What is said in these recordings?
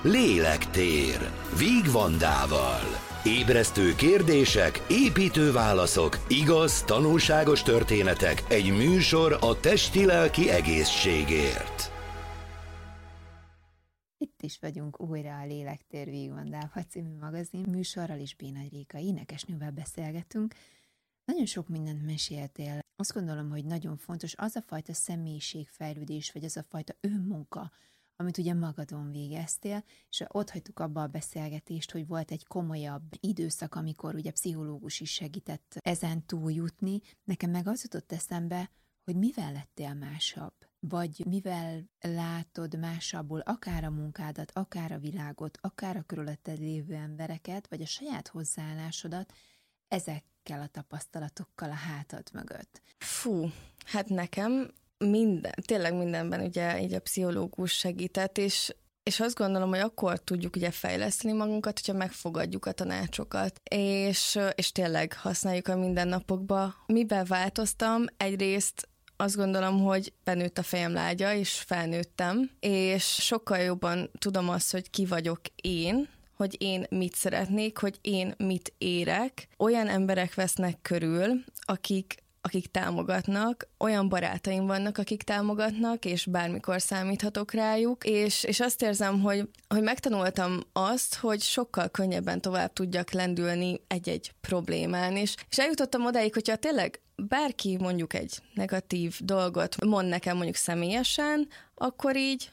Lélektér, Víg Vandával. Ébresztő kérdések, építő válaszok, igaz, tanulságos történetek, egy műsor a testi-lelki egészségért. Itt is vagyunk újra a Lélektér Víg Vandával című magazin műsorral, is Bénai Réka énekesnővel beszélgetünk. Nagyon sok mindent meséltél. Azt gondolom, hogy nagyon fontos az a fajta személyiségfejlődés, vagy az a fajta önmunka, amit ugye magadon végeztél, és ott hagytuk abba a beszélgetést, hogy volt egy komolyabb időszak, amikor ugye pszichológus is segített ezen túljutni. Nekem meg az jutott eszembe, hogy mivel lettél másabb, vagy mivel látod másabbul akár a munkádat, akár a világot, akár a körülötted lévő embereket, vagy a saját hozzáállásodat ezekkel a tapasztalatokkal a hátad mögött. Hát nekem tényleg mindenben ugye így a pszichológus segített, és azt gondolom, hogy akkor tudjuk ugye fejleszteni magunkat, hogyha megfogadjuk a tanácsokat, és tényleg használjuk a mindennapokba. Miben változtam? Egyrészt azt gondolom, hogy benőtt a fejem lágya, és felnőttem, és sokkal jobban tudom azt, hogy ki vagyok én, hogy én mit szeretnék, hogy én mit érek. Olyan emberek vesznek körül, akik támogatnak, olyan barátaim vannak, akik támogatnak, és bármikor számíthatok rájuk, és azt érzem, hogy megtanultam azt, hogy sokkal könnyebben tovább tudjak lendülni egy-egy problémán, és eljutottam odáig, hogyha tényleg bárki mondjuk egy negatív dolgot mond nekem mondjuk személyesen, akkor így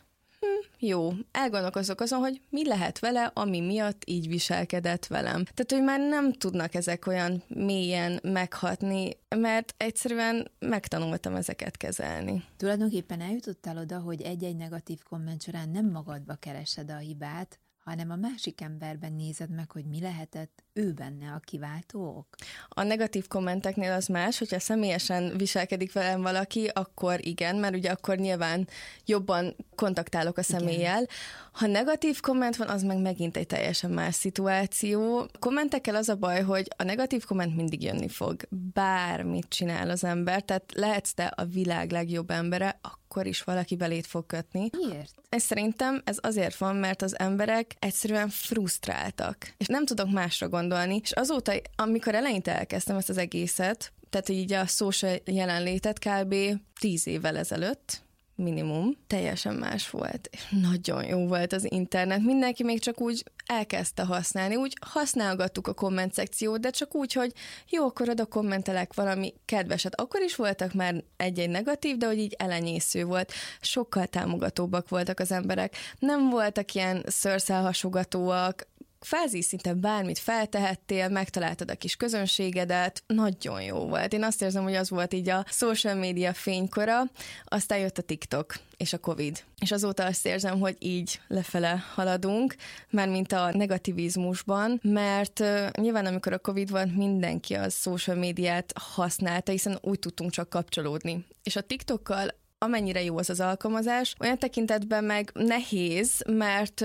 jó, elgondolkozok azon, hogy mi lehet vele, ami miatt így viselkedett velem. Tehát, hogy már nem tudnak ezek olyan mélyen meghatni, mert egyszerűen megtanultam ezeket kezelni. Tulajdonképpen eljutottál oda, hogy egy-egy negatív komment során nem magadba keresed a hibát, hanem a másik emberben nézed meg, hogy mi lehetett ő benne a kiváltó ok? A negatív kommenteknél az más, hogyha személyesen viselkedik velem valaki, akkor igen, mert ugye akkor nyilván jobban kontaktálok a személlyel. Igen. Ha negatív komment van, az meg megint egy teljesen más szituáció. Kommentekkel az a baj, hogy a negatív komment mindig jönni fog. Bármit csinál az ember, tehát lehetsz te a világ legjobb embere, akkor is valaki belét fog kötni. Miért? És szerintem ez azért van, mert az emberek egyszerűen frusztráltak. És nem tudok másra gondolni. És azóta, amikor eleinte elkezdtem ezt az egészet, tehát így a social jelenlétet kb. 10 évvel ezelőtt, minimum, teljesen más volt. Nagyon jó volt az internet. Mindenki még csak úgy elkezdte használni. Úgy használgattuk a komment szekciót, de csak úgy, hogy jó, akkor oda kommentelek valami kedveset. Akkor is voltak már egy-egy negatív, de hogy így elenyésző volt. Sokkal támogatóbbak voltak az emberek. Nem voltak ilyen szőrszálhasogatóak, kvázi szinte bármit feltehettél, megtaláltad a kis közönségedet, nagyon jó volt. Én azt érzem, hogy az volt így a social media fénykora, aztán jött a TikTok és a Covid. És azóta azt érzem, hogy így lefele haladunk, mármint a negativizmusban, mert nyilván amikor a Covid volt, mindenki a social médiát használta, hiszen úgy tudtunk csak kapcsolódni. És a TikTokkal amennyire jó az az alkalmazás, olyan tekintetben meg nehéz, mert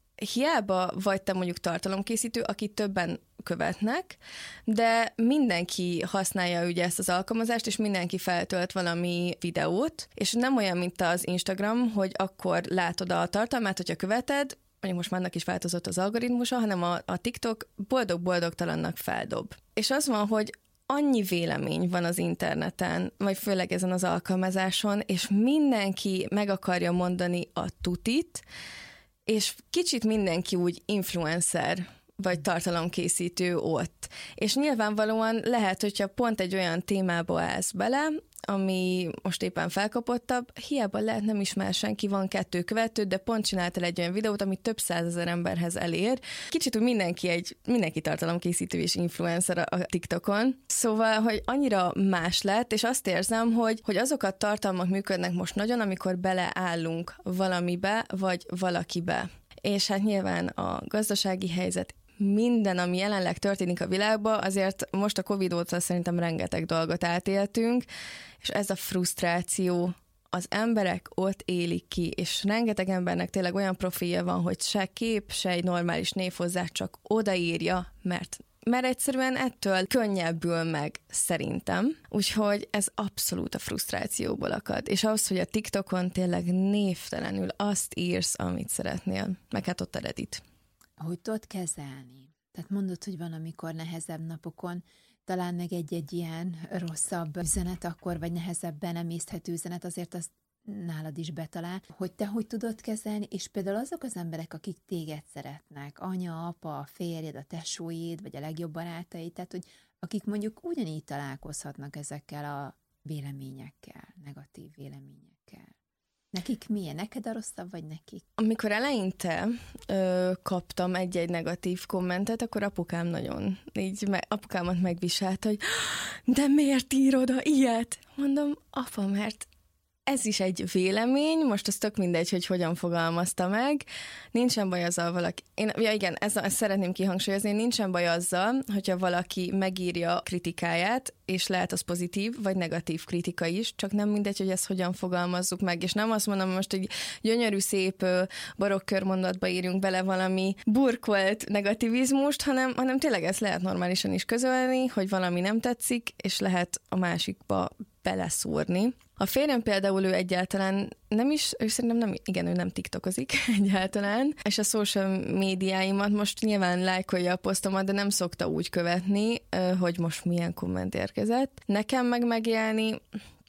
hiába vagy te mondjuk tartalomkészítő, akit többen követnek, de mindenki használja ugye ezt az alkalmazást, és mindenki feltölt valami videót, és nem olyan, mint az Instagram, hogy akkor látod a tartalmát, hogyha követed, mondjuk most már annak is változott az algoritmusa, hanem a TikTok boldog-boldogtalannak feldob. És az van, hogy annyi vélemény van az interneten, vagy főleg ezen az alkalmazáson, és mindenki meg akarja mondani a tutit, és kicsit mindenki úgy influencer, vagy tartalomkészítő ott. És nyilvánvalóan lehet, hogyha pont egy olyan témába állsz bele, ami most éppen felkapottabb, hiába lehet nem ismer senki, van 2 követő, de pont csináltál egy olyan videót, ami több 100 000 emberhez elér. Kicsit úgy mindenki tartalomkészítő és influencer a TikTokon. Szóval, hogy annyira más lett, és azt érzem, hogy azok a tartalmak működnek most nagyon, amikor beleállunk valamibe, vagy valakibe. És hát nyilván a gazdasági helyzet, minden, ami jelenleg történik a világban, azért most a Covid óta szerintem rengeteg dolgot átéltünk, és ez a frusztráció, az emberek ott élik ki, és rengeteg embernek tényleg olyan profilja van, hogy se kép, se egy normális név hozzá, csak odaírja, mert mert egyszerűen ettől könnyebbül meg szerintem. Úgyhogy ez abszolút a frusztrációból akad. És ahhoz, hogy a TikTokon tényleg névtelenül azt írsz, amit szeretnél. Meg hát ott a Reddit. Ahogy tudod kezelni? Tehát mondod, hogy van, amikor nehezebb napokon talán meg egy ilyen rosszabb üzenet akkor, vagy nehezebben emészthető üzenet, azért azt nálad is betalál, hogy te hogy tudod kezelni, és például azok az emberek, akik téged szeretnek, anya, apa, a férjed, a tesóid, vagy a legjobb barátaid, tehát hogy akik mondjuk ugyanígy találkozhatnak ezekkel a véleményekkel, negatív véleményekkel. Nekik milyen? Neked a rosszabb, vagy nekik? Amikor eleinte kaptam egy-egy negatív kommentet, akkor apukám nagyon apukámat megviselt, hogy de miért írod ilyet? Mondom, apa, mert ez is egy vélemény, most az tök mindegy, hogy hogyan fogalmazta meg. Nincsen baj azzal valaki... ezt szeretném kihangsúlyozni, nincsen baj azzal, hogyha valaki megírja kritikáját, és lehet az pozitív, vagy negatív kritika is, csak nem mindegy, hogy ezt hogyan fogalmazzuk meg. És nem azt mondom, hogy most egy gyönyörű, szép barokk körmondatba írjunk bele valami burkolt negativizmust, hanem tényleg ezt lehet normálisan is közölni, hogy valami nem tetszik, és lehet a másikba beleszúrni. A férjem például ő egyáltalán ő szerintem ő nem tiktokozik egyáltalán, és a social médiáimat most nyilván lájkolja a posztomat, de nem szokta úgy követni, hogy most milyen komment érkezett. Nekem megélni,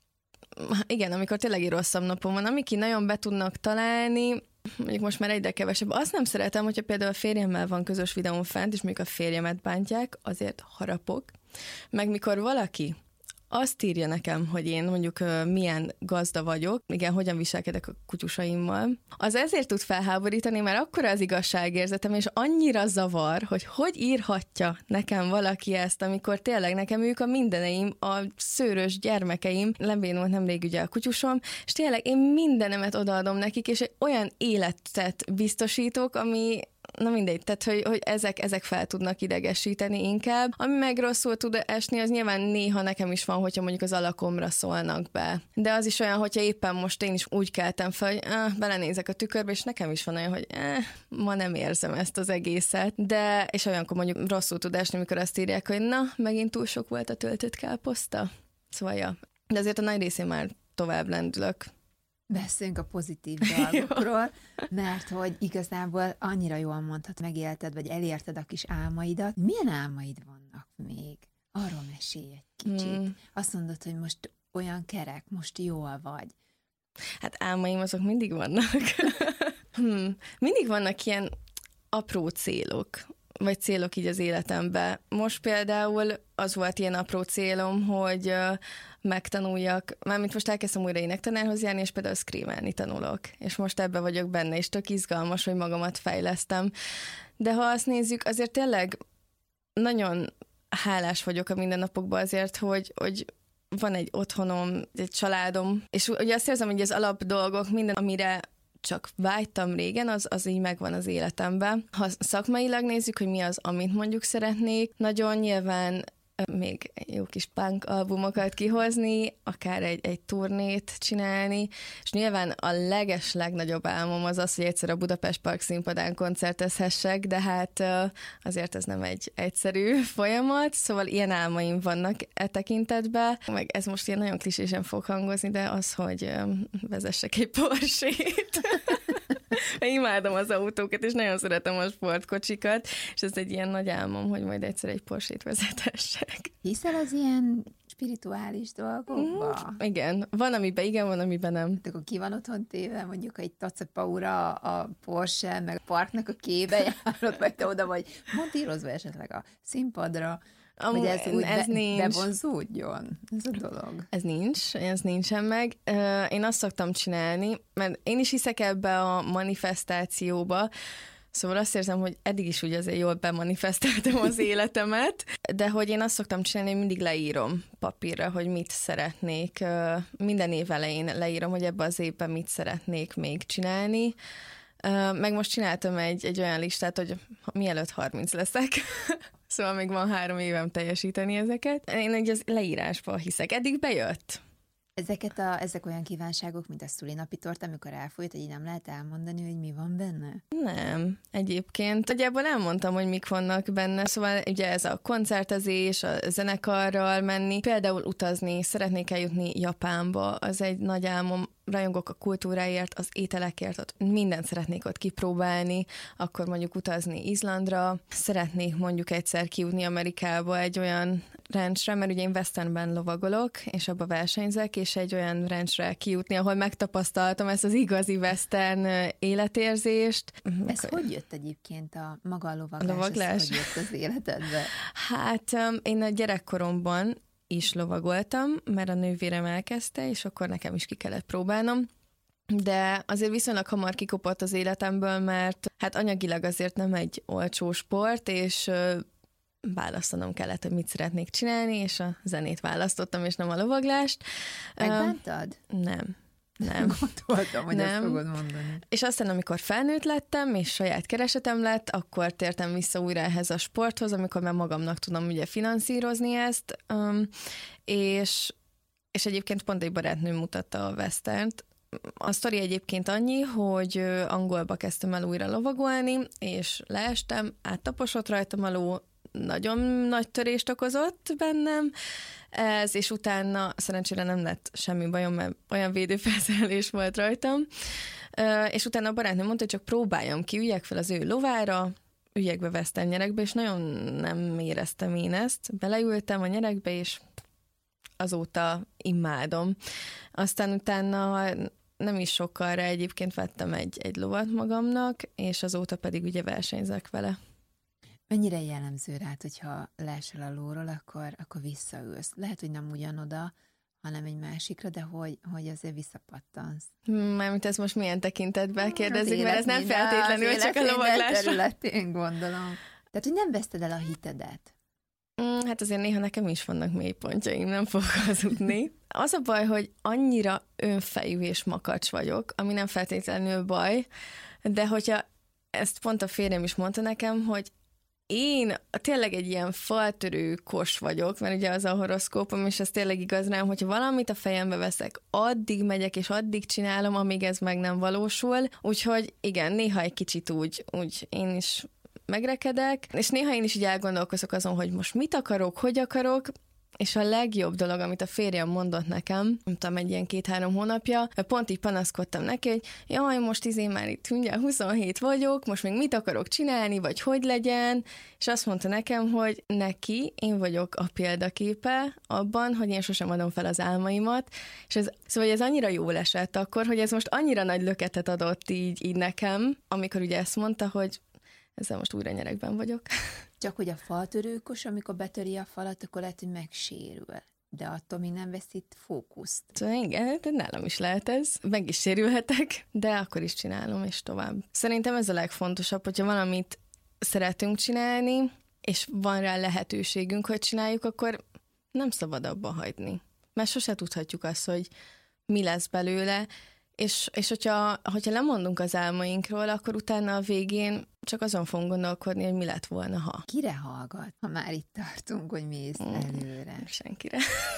igen, amikor tényleg egy rosszabb napom van, amik nagyon be tudnak találni, mondjuk most már egyre kevesebb. Azt nem szeretem, hogyha például a férjemmel van közös videón fent, és mondjuk a férjemet bántják, azért harapok. Meg mikor valaki azt írja nekem, hogy én mondjuk milyen gazda vagyok, igen, hogyan viselkedek a kutyusaimmal, az ezért tud felháborítani, mert akkora az igazságérzetem, és annyira zavar, hogy írhatja nekem valaki ezt, amikor tényleg nekem ők a mindeneim, a szőrös gyermekeim, lebénult nemrég ugye a kutyusom, és tényleg én mindenemet odaadom nekik, és egy olyan életet biztosítok, ami na mindegy, tehát hogy ezek fel tudnak idegesíteni inkább. Ami meg rosszul tud esni, az nyilván néha nekem is van, hogyha mondjuk az alakomra szólnak be. De az is olyan, hogyha éppen most én is úgy keltem fel, hogy belenézek a tükörbe, és nekem is van olyan, hogy ma nem érzem ezt az egészet. De, és olyankor mondjuk rosszul tud esni, amikor azt írják, hogy na, megint túl sok volt a töltött káposzta. Szóval ja. De azért a nagy részén már tovább lendülök. Beszéljünk a pozitív dolgokról, mert hogy igazából annyira jól mondhatod, megélted, vagy elérted a kis álmaidat. Milyen álmaid vannak még? Arról mesélj egy kicsit. Azt mondod, hogy most olyan kerek, most jól vagy. Hát álmaim azok mindig vannak. Mindig vannak ilyen apró célok, vagy célok így az életemben. Most például az volt ilyen apró célom, hogy megtanuljak, mármint most elkezdtem újra énektanárhoz járni, és például screamelni tanulok. És most ebbe vagyok benne, és tök izgalmas, hogy magamat fejlesztem. De ha azt nézzük, azért tényleg nagyon hálás vagyok a mindennapokban azért, hogy van egy otthonom, egy családom, és ugye azt érzem, hogy az alap dolgok, minden, amire csak vágytam régen, az így megvan az életemben. Ha szakmailag nézzük, hogy mi az, amit mondjuk szeretnék, nagyon nyilván még jó kis punk albumokat kihozni, akár egy turnét csinálni, és nyilván a legnagyobb álmom az, hogy egyszer a Budapest Park színpadán koncertezhessek, de hát azért ez nem egy egyszerű folyamat, szóval ilyen álmaim vannak e tekintetben, meg ez most ilyen nagyon klisésen fog hangozni, de az, hogy vezessek egy Porsét. Imádom az autókat, és nagyon szeretem a sportkocsikat, és ez egy ilyen nagy álmom, hogy majd egyszer egy Porsét vezetessek. Hiszel az ilyen spirituális dolgokba? Igen. Van, amiben igen, van, amiben nem. Hát akkor ki van otthon téve, mondjuk egy tacapaura, a Porsche, meg a parknak a kébe járod, vagy te oda vagy montírozva esetleg a színpadra, hogy ez úgy bevonzódjon, ez a dolog. Ez nincsen meg. Én azt szoktam csinálni, mert én is hiszek ebbe a manifestációba, szóval azt érzem, hogy eddig is úgy azért jól bemanifestáltam az életemet, de hogy én azt szoktam csinálni, hogy mindig leírom papírra, hogy mit szeretnék. Minden év elején leírom, hogy ebben az évben mit szeretnék még csinálni. Meg most csináltam egy olyan listát, hogy mielőtt 30 leszek, szóval még van 3 évem teljesíteni ezeket. Én egy az leírásba hiszek. Eddig bejött. Ezek olyan kívánságok, mint a szülinapi torta, amikor elfolyt, hogy így nem lehet elmondani, hogy mi van benne? Nem, egyébként. Nagyjából elmondtam, hogy mik vannak benne, szóval ugye ez a koncertezés, a zenekarral menni, például utazni, szeretnék eljutni Japánba, az egy nagy álmom, rajongok a kultúráért, az ételekért, ott mindent szeretnék ott kipróbálni, akkor mondjuk utazni Izlandra, szeretnék mondjuk egyszer kijutni Amerikába egy olyan ranchre, mert ugye én westernben lovagolok, és abba versenyzek, és egy olyan ranchre kijutni, ahol megtapasztaltam ezt az igazi western életérzést. Ez hogy jött egyébként maga a lovaglás? Hogy jött az életedbe? Hát én a gyerekkoromban is lovagoltam, mert a nővérem elkezdte, és akkor nekem is ki kellett próbálnom. De azért viszonylag hamar kikopott az életemből, mert hát anyagilag azért nem egy olcsó sport, és választanom kellett, hogy mit szeretnék csinálni, és a zenét választottam, és nem a lovaglást. Megbántad? Nem. Gondoltam, hogy ezt fogod mondani. És aztán, amikor felnőtt lettem, és saját keresetem lett, akkor tértem vissza újra ehhez a sporthoz, amikor már magamnak tudom ugye finanszírozni ezt, és egyébként pont egy barátnőm mutatta a westernt. A sztori egyébként annyi, hogy angolba kezdtem el újra lovagolni, és leestem, áttaposott rajtam a ló, nagyon nagy törést okozott bennem, és utána szerencsére nem lett semmi bajom, mert olyan védőfelszerelés volt rajtam, és utána a barátnőm mondta, hogy csak próbáljam ki, üljek fel az ő lovára, üljek be western nyerekbe, és nagyon nem éreztem én ezt. Beleültem a nyerekbe, és azóta imádom. Aztán utána nem is sokalra egyébként vettem egy lovat magamnak, és azóta pedig ugye versenyzek vele. Mennyire jellemző rád, hogyha leesel a lóról, akkor visszaülsz? Lehet, hogy nem ugyanoda, hanem egy másikra, de hogy azért visszapattansz. Mármint ez most milyen tekintetben kérdezik, mert ez nem feltétlenül csak a lovaglásra. Területén gondolom. Tehát, hogy nem veszted el a hitedet. Hát azért néha nekem is vannak mélypontjaim, nem fogok hazudni. Az a baj, hogy annyira önfejű és makacs vagyok, ami nem feltétlenül baj, de hogyha ezt pont a férjem is mondta nekem, hogy én tényleg egy ilyen faltörő kos vagyok, mert ugye az a horoszkópom, és ez tényleg igaz rám, hogyha valamit a fejembe veszek, addig megyek, és addig csinálom, amíg ez meg nem valósul. Úgyhogy igen, néha egy kicsit úgy én is megrekedek, és néha én is így elgondolkozok azon, hogy most mit akarok, hogy akarok, és a legjobb dolog, amit a férjem mondott nekem, nem tudom, egy ilyen 2-3 hónapja, pont így panaszkodtam neki, hogy jaj, most én már itt ugye 27 vagyok, most még mit akarok csinálni, vagy hogy legyen, és azt mondta nekem, hogy neki én vagyok a példaképe abban, hogy én sosem adom fel az álmaimat, és szóval ez annyira jól esett akkor, hogy ez most annyira nagy löketet adott így nekem, amikor ugye ezt mondta, hogy ezzel most újra nyerekben vagyok. Csak hogy a faltörőkos, amikor betöri a falat, akkor lehet, hogy megsérül. De attól még nem veszít fókuszt. Igen, de nálam is lehet ez. Meg is sérülhetek, de akkor is csinálom, és tovább. Szerintem ez a legfontosabb, hogyha valamit szeretünk csinálni, és van rá lehetőségünk, hogy csináljuk, akkor nem szabad abba hagyni. Mert sose tudhatjuk azt, hogy mi lesz belőle, és hogyha lemondunk az álmainkról, akkor utána a végén csak azon fogunk gondolkodni, hogy mi lett volna, ha. Kire hallgat, ha már itt tartunk, hogy mész előre? Senkire.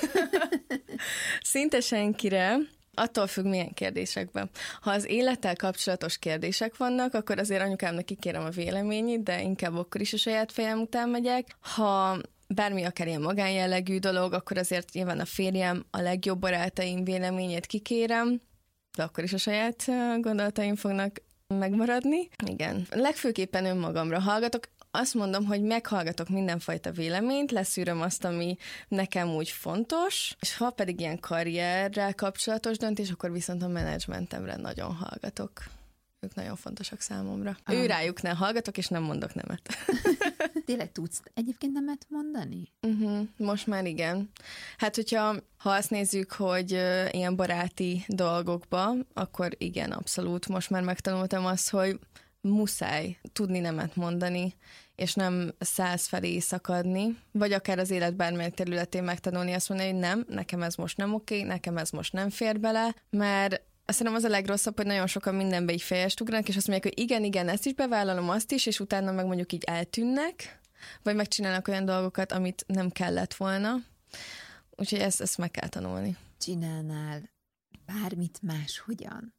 Szinte senkire. Attól függ, milyen kérdésekben. Ha az élettel kapcsolatos kérdések vannak, akkor azért anyukámnak kikérem a véleményét, de inkább akkor is a saját fejem után megyek. Ha bármi akár ilyen magánjellegű dolog, akkor azért nyilván a férjem, a legjobb barátaim véleményét kikérem, de akkor is a saját gondolataim fognak megmaradni. Igen. Legfőképpen önmagamra hallgatok. Azt mondom, hogy meghallgatok mindenfajta véleményt, leszűröm azt, ami nekem úgy fontos, és ha pedig ilyen karrierrel kapcsolatos döntés, akkor viszont a menedzsmentemre nagyon hallgatok. Ők nagyon fontosak számomra. Ő rájuk ne hallgatok, és nem mondok nemet. Tényleg tudsz egyébként nemet mondani? Most már igen. Hát, ha azt nézzük, hogy ilyen baráti dolgokba, akkor igen, abszolút. Most már megtanultam azt, hogy muszáj tudni nemet mondani, és nem 100 felé szakadni, vagy akár az élet bármelyik területén megtanulni azt mondani, hogy nem, nekem ez most nem oké, nekem ez most nem fér bele, mert szerintem az a legrosszabb, hogy nagyon sokan mindenbe így fejest ugranak, és azt mondják, hogy igen, ezt is bevállalom, azt is, és utána meg mondjuk így eltűnnek, vagy megcsinálnak olyan dolgokat, amit nem kellett volna. Úgyhogy ezt meg kell tanulni. csinálnál bármit máshogyan?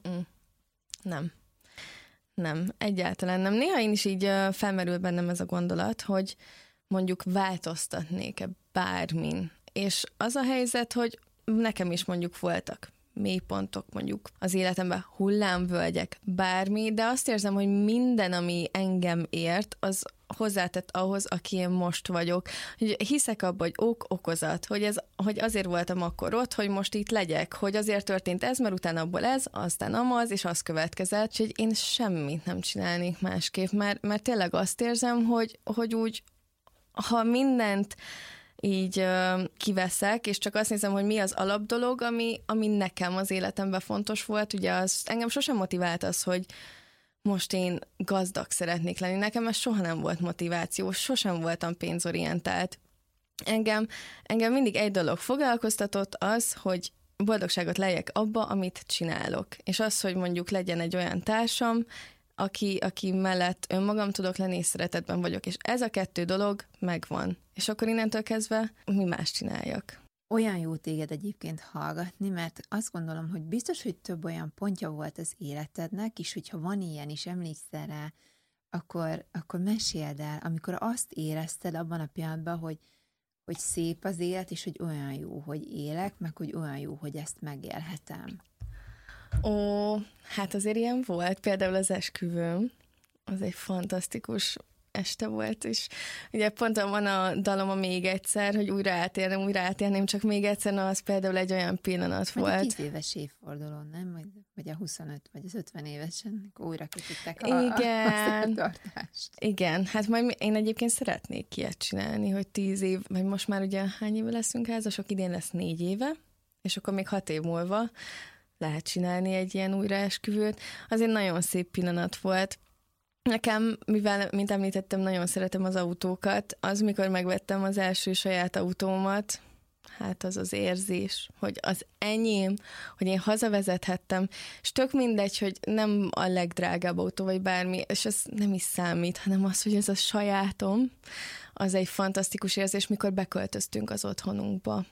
Nem, egyáltalán nem. Néha én is így felmerül bennem ez a gondolat, hogy mondjuk változtatnék-e bármin. És az a helyzet, hogy nekem is mondjuk voltak mélypontok mondjuk az életemben, hullámvölgyek, bármi, de azt érzem, hogy minden, ami engem ért, az hozzátett ahhoz, aki én most vagyok. Hiszek abba, hogy okozat, hogy azért voltam akkor ott, hogy most itt legyek, hogy azért történt ez, mert utána abból ez, aztán amaz, és az következett, hogy én semmit nem csinálnék másképp, mert tényleg azt érzem, hogy úgy, ha mindent így kiveszek, és csak azt nézem, hogy mi az alapdolog, ami nekem az életemben fontos volt. Ugye engem sosem motivált az, hogy most én gazdag szeretnék lenni. Nekem ez soha nem volt motiváció, sosem voltam pénzorientált. Engem mindig egy dolog foglalkoztatott, az, hogy boldogságot lejjek abba, amit csinálok. És az, hogy mondjuk legyen egy olyan társam, aki mellett önmagam tudok lenni, és szeretetben vagyok. És ez a kettő dolog megvan. És akkor innentől kezdve mi más csináljak. Olyan jó téged egyébként hallgatni, mert azt gondolom, hogy biztos, hogy több olyan pontja volt az életednek, és hogyha van ilyen is, emlékszel rá, akkor meséld el, amikor azt érezted abban a pillanatban, hogy szép az élet, és hogy olyan jó, hogy élek, meg hogy olyan jó, hogy ezt megélhetem. Hát azért ilyen volt. Például az esküvőm, az egy fantasztikus este volt, és ugye pont van a dalom a Még egyszer, hogy újra átérném, csak még egyszer, az például egy olyan pillanat volt. A 10 éves évfordulón, nem? Vagy a 25, vagy az 50 évesen, akkor újra kötöttek a tartást. Igen, hát majd én egyébként szeretnék ilyet csinálni, hogy 10 év, vagy most már ugye hány éve leszünk házasok, idén lesz 4 éve, és akkor még 6 év múlva lehet csinálni egy ilyen újraesküvőt. Az egy nagyon szép pillanat volt. Nekem, mivel, mint említettem, nagyon szeretem az autókat, az, mikor megvettem az első saját autómat, hát az az érzés, hogy az enyém, hogy én hazavezethettem, és tök mindegy, hogy nem a legdrágább autó, vagy bármi, és ez nem is számít, hanem az, hogy ez a sajátom, az egy fantasztikus érzés, mikor beköltöztünk az otthonunkba.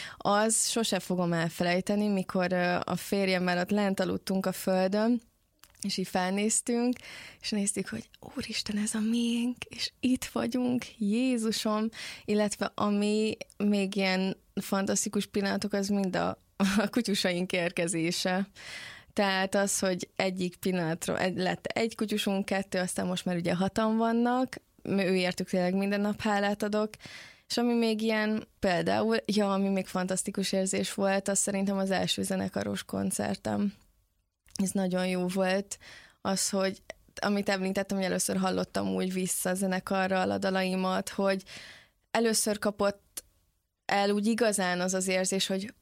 Az sose fogom elfelejteni, mikor a férjemmel ott lent aludtunk a földön, és így felnéztünk, és néztük, hogy úristen, ez a miénk, és itt vagyunk, Jézusom, illetve ami még ilyen fantasztikus pillanatok, az mind a kutyusaink érkezése. Tehát az, hogy egyik pillanatról lett egy kutyusunk, 2, aztán most már ugye 6-an vannak, ő értük tényleg minden nap hálát adok, és ami még ilyen, például, ami még fantasztikus érzés volt, az szerintem az első zenekaros koncertem. Ez nagyon jó volt, az, hogy amit említettem, hogy először hallottam úgy vissza a zenekarral a dalaimat, hogy először kapott el úgy igazán az az érzés, hogy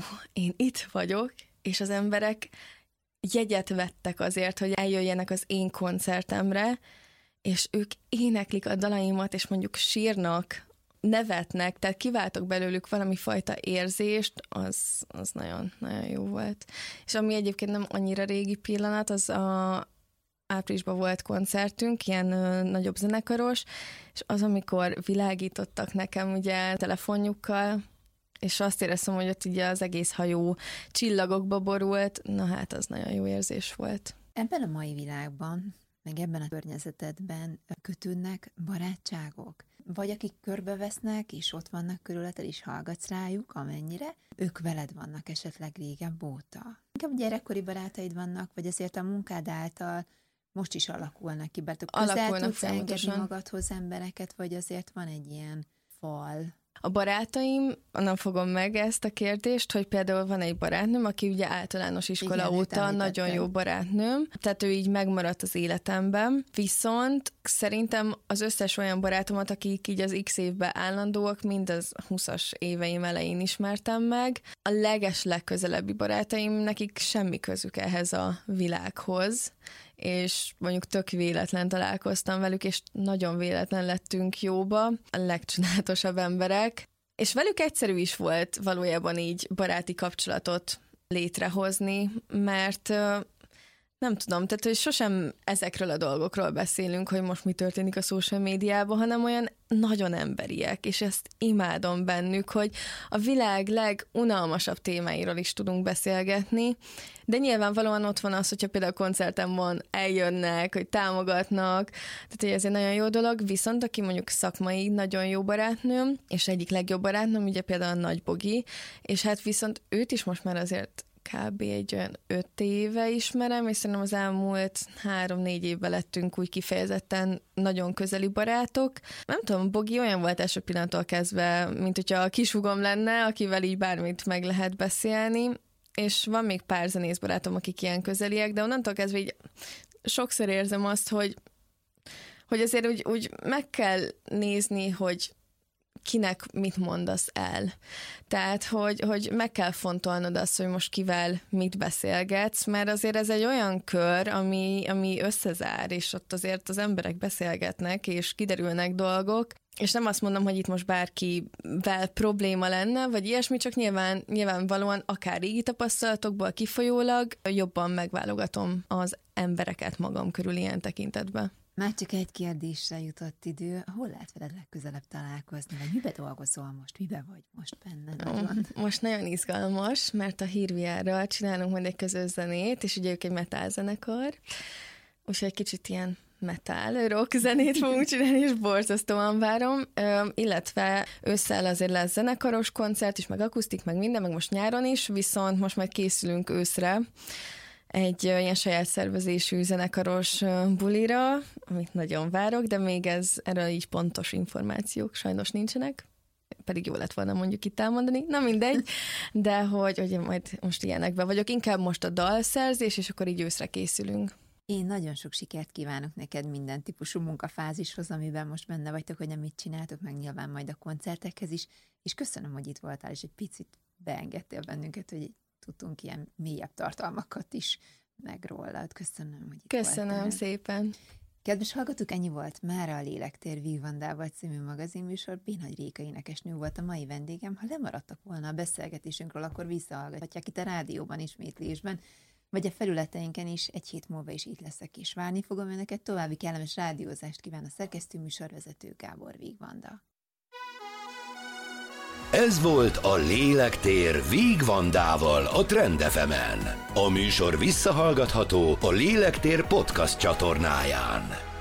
én itt vagyok, és az emberek jegyet vettek azért, hogy eljöjjenek az én koncertemre, és ők éneklik a dalaimat, és mondjuk sírnak, nevetnek, tehát kiváltok belőlük valami fajta érzést, az nagyon, nagyon jó volt. És ami egyébként nem annyira régi pillanat, az áprilisban volt koncertünk, ilyen nagyobb zenekaros, és az, amikor világítottak nekem ugye telefonjukkal, és azt éreztem, hogy ott ugye az egész hajó csillagokba borult, na hát az nagyon jó érzés volt. Ebben a mai világban, meg ebben a környezetedben kötődnek barátságok? Vagy akik körbevesznek, és ott vannak körülötted, és hallgatsz rájuk, amennyire, ők veled vannak esetleg régebb óta. Inkább gyerekkori barátaid vannak, vagy azért a munkád által most is alakulnak ki, mert közel tudsz engedni magadhoz embereket, vagy azért van egy ilyen fal? A barátaim, nem fogom meg ezt a kérdést, hogy például van egy barátnőm, aki ugye általános iskola óta nagyon jó barátnőm, tehát ő így megmaradt az életemben, viszont szerintem az összes olyan barátomat, akik így az X évben állandóak, mind az 20-as éveim elején ismertem meg. A legközelebbi barátaim, nekik semmi közük ehhez a világhoz, és mondjuk tök véletlen találkoztam velük, és nagyon véletlen lettünk jóba, a legcsodálatosabb emberek, és velük egyszerű is volt valójában így baráti kapcsolatot létrehozni, mert nem tudom, tehát hogy sosem ezekről a dolgokról beszélünk, hogy most mi történik a social médiában, hanem olyan nagyon emberiek, és ezt imádom bennük, hogy a világ legunalmasabb témáiról is tudunk beszélgetni, de nyilvánvalóan ott van az, hogyha például koncerten van, eljönnek, hogy támogatnak, tehát hogy ez egy nagyon jó dolog, viszont aki mondjuk szakmai nagyon jó barátnőm, és egyik legjobb barátnőm, ugye például a Nagy Bogi, és hát viszont őt is most már azért kb. Egy olyan 5 éve ismerem, és szerintem az elmúlt 3-4 évben lettünk úgy kifejezetten nagyon közeli barátok. Nem tudom, Bogi olyan volt első pillanattól kezdve, mint hogyha a kishúgom lenne, akivel így bármit meg lehet beszélni, és van még pár zenészbarátom, akik ilyen közeliek, de onnantól kezdve így sokszor érzem azt, hogy azért úgy meg kell nézni, hogy kinek mit mondasz el. Tehát, hogy meg kell fontolnod azt, hogy most kivel mit beszélgetsz, mert azért ez egy olyan kör, ami összezár, és ott azért az emberek beszélgetnek, és kiderülnek dolgok, és nem azt mondom, hogy itt most bárkivel probléma lenne, vagy ilyesmi, csak nyilvánvalóan akár régi tapasztalatokból kifolyólag jobban megválogatom az embereket magam körül ilyen tekintetben. Már csak egy kérdésre jutott idő. Hol lehet veled legközelebb találkozni? Vagy mibe dolgozol most? Mibe vagy most benne? Nagyon? Most nagyon izgalmas, mert a Hírviárral csinálunk majd egy közös zenét, és ugye ők egy metal zenekar, úgyhogy egy kicsit ilyen metal, rock zenét fogunk csinálni, és borzasztóan várom, illetve ősszel azért lesz zenekaros koncert is, meg akusztik, meg minden, meg most nyáron is, viszont most majd készülünk őszre egy ilyen saját szervezésű zenekaros bulira, amit nagyon várok, de még erről így pontos információk sajnos nincsenek, pedig jó lett volna mondjuk itt elmondani, na mindegy, de hogy majd most ilyenekben vagyok, inkább most a dalszerzés, és akkor így őszre készülünk. Én nagyon sok sikert kívánok neked minden típusú munkafázishoz, amiben most benne vagytok, hogy mit csináltok, meg nyilván majd a koncertekhez is, és köszönöm, hogy itt voltál, és egy picit beengedtél bennünket, hogy tudtunk ilyen mélyebb tartalmakat is meg rólad. Köszönöm, hogy itt Köszönöm voltál. Szépen. Kedves hallgatók, ennyi volt mára a Lélektér Víg Vandával című magazinműsor. Bénagy Réka énekesnő volt a mai vendégem. Ha lemaradtak volna a beszélgetésünkről, akkor visszahallgatják itt a rádióban ismétlésben, vagy a felületeinken is. Egy hét múlva is itt leszek, és várni fogom önöket. További kellemes rádiózást kíván a szerkesztő műsorvezető Gábor Víg Vanda. Ez volt a Lélektér Víg Vandával a Trend FM-en. A műsor visszahallgatható a Lélektér podcast csatornáján.